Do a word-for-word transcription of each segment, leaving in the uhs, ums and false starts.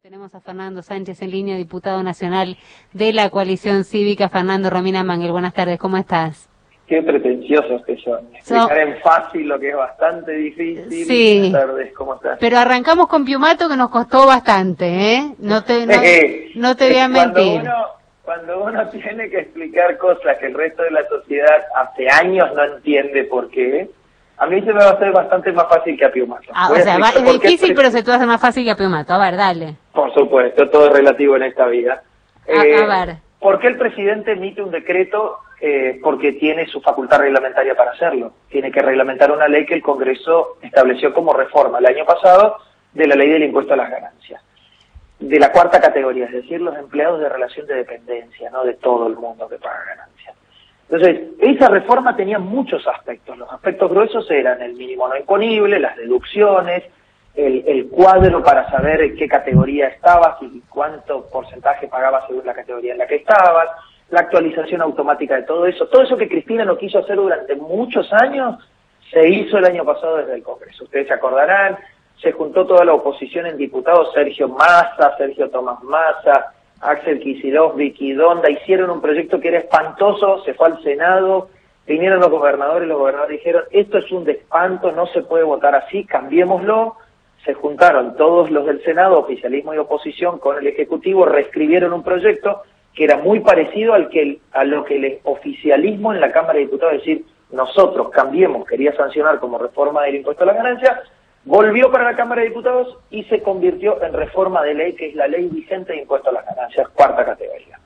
Tenemos a Fernando Sánchez en línea, diputado nacional de la Coalición Cívica. Fernando, Romina Mangel, buenas tardes, ¿cómo estás? Qué pretenciosos que son. Explicar so... en fácil lo que es bastante difícil. Sí. Buenas tardes, ¿cómo estás? Pero arrancamos con Piumato, que nos costó bastante, ¿eh? No te, no, eh, no te voy a mentir. Cuando uno, cuando uno tiene que explicar cosas que el resto de la sociedad hace años no entiende por qué, a mí se me va a hacer bastante más fácil que a Piumato. Ah, o sea, va, es difícil, pero se te va a hacer más fácil que a Piumato. A ver, dale. Por supuesto, todo es relativo en esta vida. A, eh, a ver. ¿Por qué el presidente emite un decreto? Eh, porque tiene su facultad reglamentaria para hacerlo. Tiene que reglamentar una ley que el Congreso estableció como reforma el año pasado de la ley del impuesto a las ganancias. De la cuarta categoría, es decir, los empleados de relación de dependencia, no de todo el mundo que paga ganancias. Entonces, esa reforma tenía muchos aspectos. Los aspectos gruesos eran el mínimo no imponible, las deducciones, el, el cuadro para saber en qué categoría estabas y cuánto porcentaje pagabas según la categoría en la que estabas, la actualización automática de todo eso. Todo eso que Cristina no quiso hacer durante muchos años, se hizo el año pasado desde el Congreso. Ustedes se acordarán, se juntó toda la oposición en diputados, Sergio Massa, Sergio Tomás Massa, Axel Kicillof, Vicky Donda, hicieron un proyecto que era espantoso, se fue al Senado, vinieron los gobernadores, los gobernadores dijeron, esto es un espanto, no se puede votar así, cambiémoslo. Se juntaron todos los del Senado, oficialismo y oposición, con el Ejecutivo, reescribieron un proyecto que era muy parecido al que a lo que el oficialismo en la Cámara de Diputados, es decir, nosotros cambiemos, quería sancionar como reforma del impuesto a la ganancia, volvió para la Cámara de Diputados y se convirtió en reforma de ley, que es la ley vigente de impuesto a las ganancias, cuarta categoría.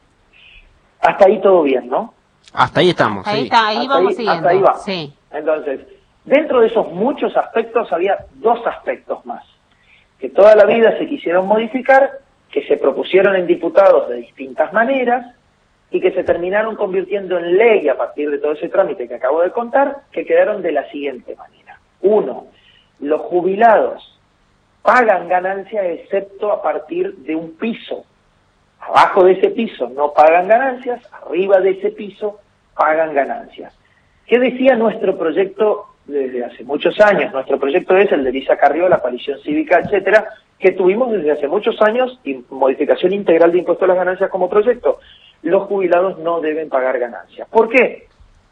Hasta ahí todo bien, ¿no? Hasta ahí estamos, ahí sí. Está, ahí hasta vamos ahí, siguiendo. Hasta ahí va. Sí. Entonces, dentro de esos muchos aspectos había dos aspectos más, que toda la vida se quisieron modificar, que se propusieron en diputados de distintas maneras y que se terminaron convirtiendo en ley a partir de todo ese trámite que acabo de contar, que quedaron de la siguiente manera. Uno, los jubilados pagan ganancia excepto a partir de un piso. Abajo de ese piso no pagan ganancias, arriba de ese piso pagan ganancias. ¿Qué decía nuestro proyecto desde hace muchos años? Nuestro proyecto es el de Elisa Carrió, la Coalición Cívica, etcétera, que tuvimos desde hace muchos años, y modificación integral de impuesto a las ganancias como proyecto. Los jubilados no deben pagar ganancias. ¿Por qué?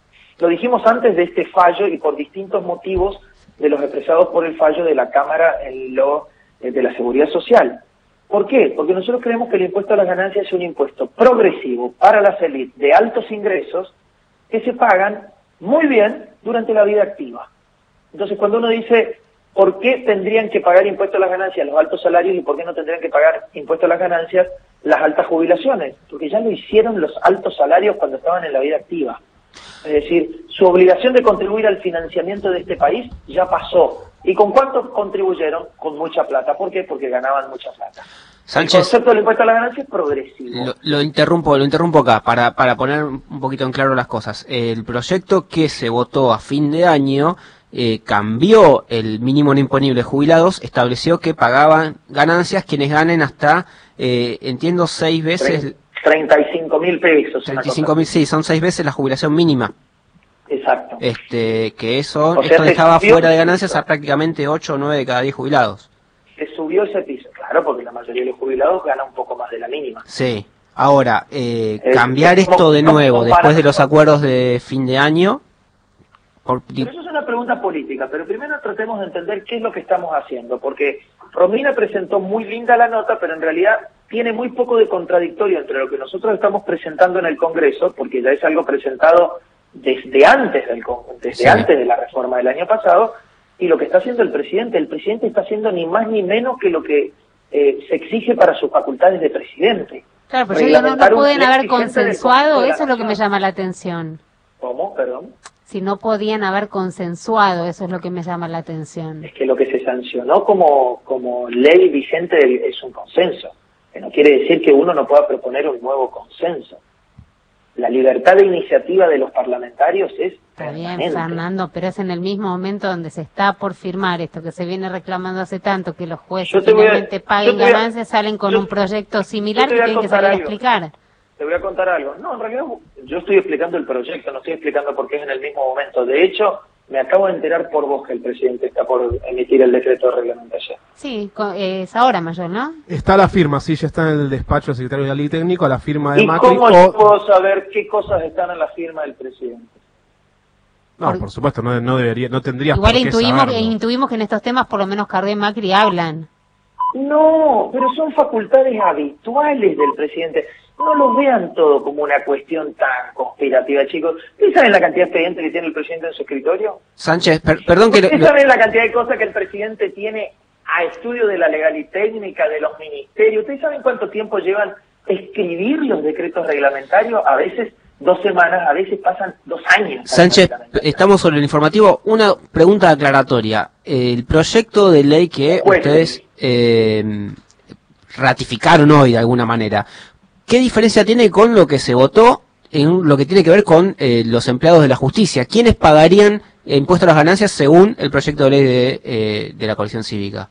Lo dijimos antes de este fallo y por distintos motivos de los expresados por el fallo de la Cámara en lo eh, de la Seguridad Social. ¿Por qué? Porque nosotros creemos que el impuesto a las ganancias es un impuesto progresivo para las élites de altos ingresos que se pagan muy bien durante la vida activa. Entonces, cuando uno dice, ¿por qué tendrían que pagar impuesto a las ganancias los altos salarios y por qué no tendrían que pagar impuesto a las ganancias las altas jubilaciones? Porque ya lo hicieron los altos salarios cuando estaban en la vida activa. Es decir, su obligación de contribuir al financiamiento de este país ya pasó. ¿Y con cuánto contribuyeron? Con mucha plata. ¿Por qué? Porque ganaban mucha plata. Sánchez, el concepto del impuesto a la ganancia es progresivo. Lo, lo interrumpo, lo interrumpo acá para para poner un poquito en claro las cosas. El proyecto que se votó a fin de año eh, cambió el mínimo no imponible de jubilados, estableció que pagaban ganancias quienes ganen hasta, eh, entiendo, seis veces... treinta y cinco mil pesos. treinta y cinco mil, sí, son seis veces la jubilación mínima. Exacto. Este, que eso, o sea, esto dejaba subió, fuera de ganancias a prácticamente ocho o nueve de cada diez jubilados. Se subió ese piso, claro, porque la mayoría de los jubilados gana un poco más de la mínima. Sí. Ahora, eh, eh, cambiar es, esto de no, nuevo, no, no, después para, de los acuerdos de fin de año... Por... Pero eso es una pregunta política, pero primero tratemos de entender qué es lo que estamos haciendo, porque Romina presentó muy linda la nota, pero en realidad tiene muy poco de contradictorio entre lo que nosotros estamos presentando en el Congreso, porque ya es algo presentado desde antes del desde sí. antes de la reforma del año pasado, y lo que está haciendo el presidente. El presidente está haciendo ni más ni menos que lo que eh, se exige para sus facultades de presidente. Claro, pero yo digo, no, no pueden haber consensuado, eso es lo que me llama la atención. ¿Cómo? Perdón. Si no podían haber consensuado, eso es lo que me llama la atención. Es que lo que se sancionó como, como ley vigente es un consenso, que no quiere decir que uno no pueda proponer un nuevo consenso. La libertad de iniciativa de los parlamentarios es Está bien, Fernando, pero es en el mismo momento donde se está por firmar esto que se viene reclamando hace tanto, que los jueces finalmente a, paguen ganancias, salen con yo, un proyecto similar que tienen que salir algo. a explicar. Te voy a contar algo. No, en realidad yo estoy explicando el proyecto, no estoy explicando por qué es en el mismo momento. De hecho, Me acabo de enterar por vos que el presidente está por emitir el decreto de reglamentación. Sí, es ahora, Mayor, ¿no? Está la firma, sí, ya está en el despacho del secretario de la Ley Técnico, a la firma de ¿Y Macri. cómo o... yo puedo saber qué cosas están en la firma del presidente? No, por, por supuesto, no, no debería, no tendría Igual por qué intuimos, saberlo. intuimos que en estos temas por lo menos Carrió y Macri hablan. No, pero son facultades habituales del presidente. No lo vean todo como una cuestión tan conspirativa, chicos. ¿Ustedes saben la cantidad de expedientes que tiene el presidente en su escritorio? Sánchez, per perdón que... ¿Ustedes saben la cantidad de cosas que el presidente tiene a estudio de la legal y técnica, de los ministerios? ¿Ustedes saben cuánto tiempo llevan escribir los decretos reglamentarios? A veces dos semanas, a veces pasan dos años. Sánchez, estamos sobre el informativo. Una pregunta aclaratoria. El proyecto de ley que Juez. ustedes eh, ratificaron hoy de alguna manera, ¿qué diferencia tiene con lo que se votó en lo que tiene que ver con eh, los empleados de la justicia? ¿Quiénes pagarían impuesto a las ganancias según el proyecto de ley de, eh, de la coalición cívica?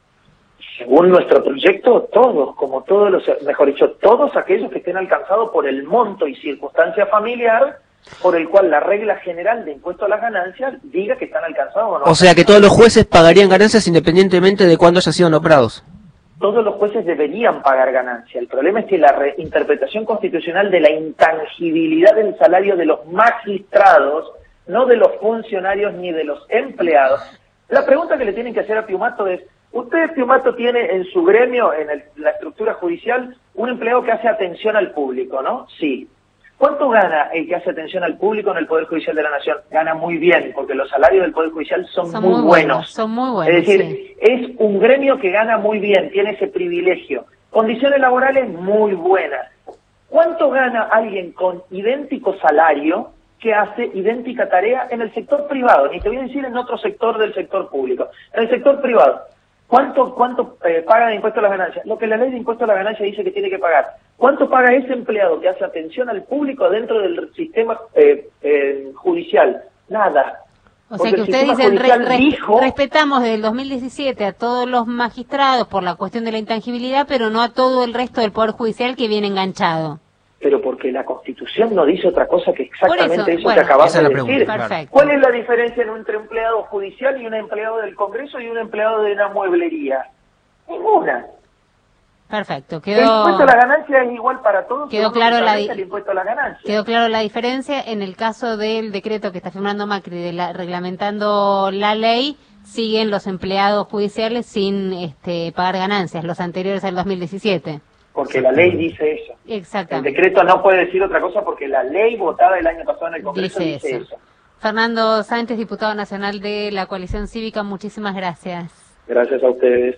Según nuestro proyecto, todos, como todos los, mejor dicho, todos aquellos que estén alcanzados por el monto y circunstancia familiar por el cual la regla general de impuesto a las ganancias diga que están alcanzados o no. O sea que todos los jueces pagarían ganancias independientemente de cuándo hayan sido nombrados. Todos los jueces deberían pagar ganancia. El problema es que la interpretación constitucional de la intangibilidad del salario de los magistrados, no de los funcionarios ni de los empleados. La pregunta que le tienen que hacer a Piumato es, ¿usted, Piumato, tiene en su gremio, en el, la estructura judicial, un empleado que hace atención al público, ¿no? Sí. ¿Cuánto gana el que hace atención al público en el Poder Judicial de la Nación? Gana muy bien, porque los salarios del Poder Judicial son, son muy, muy buenos. buenos. Son muy buenos, Es decir, sí. Es un gremio que gana muy bien, tiene ese privilegio. Condiciones laborales muy buenas. ¿Cuánto gana alguien con idéntico salario que hace idéntica tarea en el sector privado? Ni te voy a decir en otro sector del sector público. En el sector privado. ¿Cuánto, cuánto eh, paga de impuesto a las ganancias? Lo que la ley de impuesto a las ganancias dice que tiene que pagar. ¿Cuánto paga ese empleado que hace atención al público dentro del sistema eh, eh, judicial? Nada. O sea que ustedes dicen, re, re, dijo, respetamos desde el dos mil diecisiete a todos los magistrados por la cuestión de la intangibilidad, pero no a todo el resto del Poder Judicial que viene enganchado. Pero porque la Constitución no dice otra cosa que exactamente eso, eso bueno, que acabas de pregunta, decir. Perfecto. ¿Cuál es la diferencia entre un empleado judicial y un empleado del Congreso y un empleado de una mueblería? Ninguna. Perfecto. Quedó... El impuesto a la ganancia es igual para todos. Quedó claro la el impuesto a la ganancia. Quedó claro la diferencia en el caso del decreto que está firmando Macri de la, reglamentando la ley. Siguen los empleados judiciales sin este, pagar ganancias, los anteriores al dos mil diecisiete. Porque la ley dice eso. Exactamente. El decreto no puede decir otra cosa porque la ley votada el año pasado en el Congreso dice, dice eso. eso. Fernando Sánchez, diputado nacional de la Coalición Cívica, muchísimas gracias. Gracias a ustedes.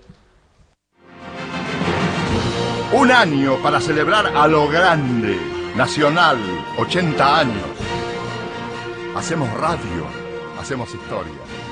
Un año para celebrar a lo grande. Nacional, ochenta años. Hacemos radio, hacemos historia.